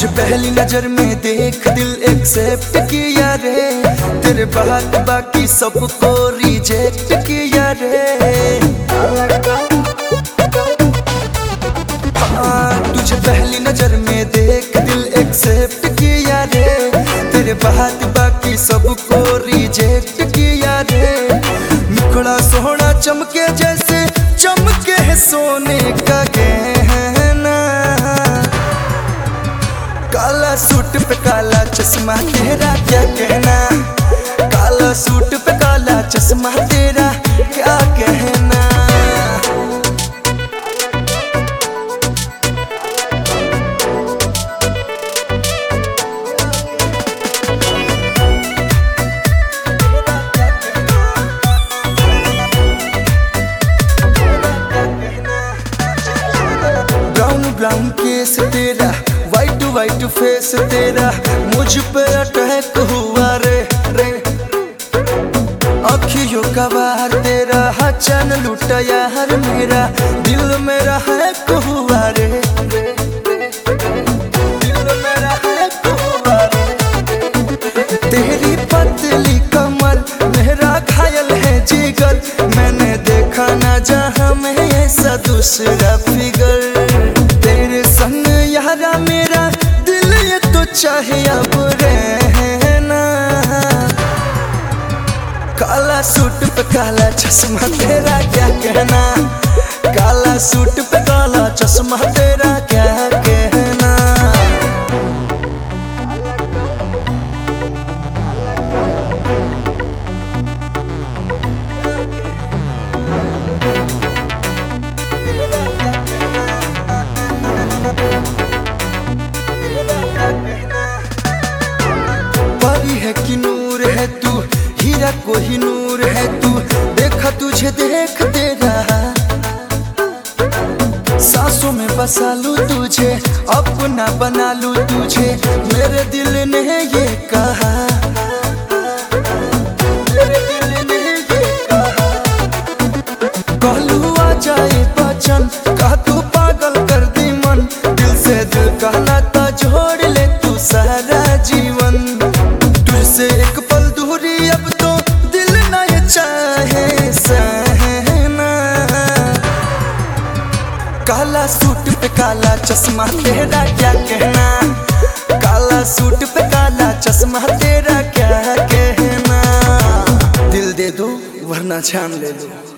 तुझे पहली नजर में देख दिल एक्सेप्ट किया रे, तेरे बात बाकी सबको रिजेक्ट किया रे। तुझे पहली नजर में देख दिल एक्सेप्ट किया रे, तेरे बात बाकी सबको रिजेक्ट किया रे। मुखड़ा सोहना चमके जैसे चमके है सोने का गहना, काला सूट पे काला चश्मा तेरा क्या कहना, काला सूट पे काला चश्मा तेरा क्या कहना। ब्राउन केस तेरा, वाइट फेस तेरा, मुझ पे अटैक हुआ रे रे। अखियों का वार तेरा, चैन लूटा यार मेरा, दिल मेरा हैक हुआ रे रे। दिल मेरा हैक हुआ रे। तेरी पतली कमर मेरा घायल है जिगर, मैंने देखा ना जहां में ऐसा दूसरा फिगर। तेरे संग यारा मेरा दिल ये तो चाहे अब रहना, काला सूट पे काला चश्मा तेरा क्या कहना, काला सूट पे काला चश्मा तेरा क्या कहना। परी है कि नूर है तू, हीरा को ही नूर है तू, देखा तुझे देखते रहा। सांसों में बसा लूं तुझे, अपना बना लूं तुझे, मेरे दिल ने ये कहा, मेरे दिल ने ये कहा। कहलू आ जाए बचन, कहा तू पागल कर दी मन, दिल से दिल का नाता जोड़ ले तू सारा जीवन। तुझसे एक पल दूरी अब तो दिल ना ये चाहे सहना, काला सूट पे काला चश्मा तेरा क्या कहना, काला सूट पे काला चश्मा तेरा क्या कहना। दिल दे दो वरना जान ले लो।